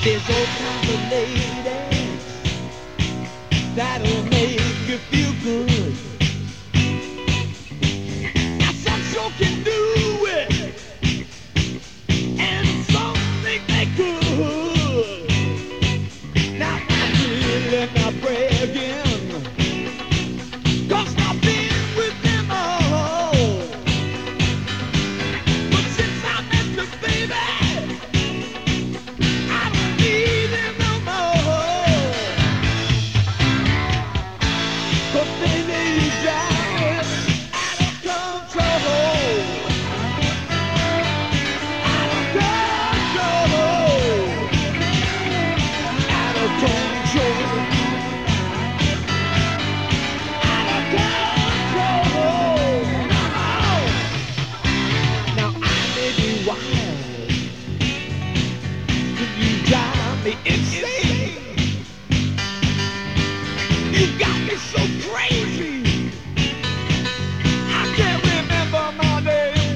There's all kinds of ladies that'll make you feel good. Now some sure can do it, and some think they could. Now I'm really not bragging, 'cause I've been with them all. But since I met you, baby, I don't need them no more. 'Cause baby, you drive me out of control. Out of control. Out of control. Out of control. Come on. Now I may be wild, but you drive me insane. You got me so crazy, I can't remember my name.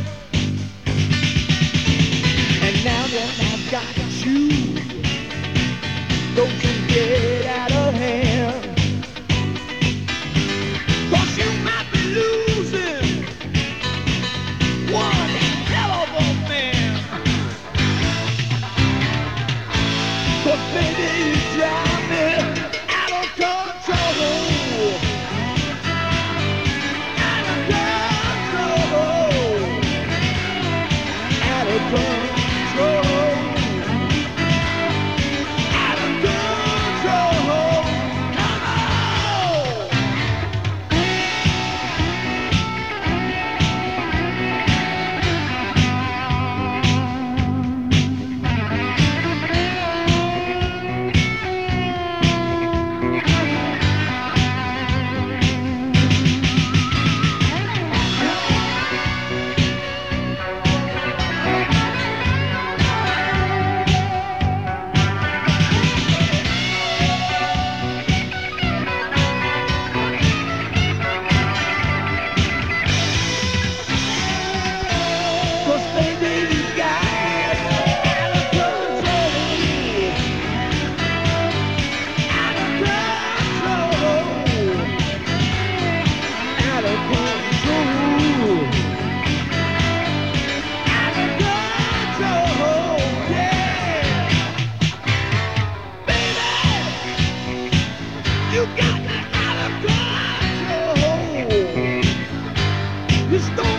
And now that I've got you, don't you get out of hand. 'Cause you might be losing one hell of a man. 'Cause baby, you drive me out of control. Out of control. Out of control. Out of control. Come on. You got me out of control. You stole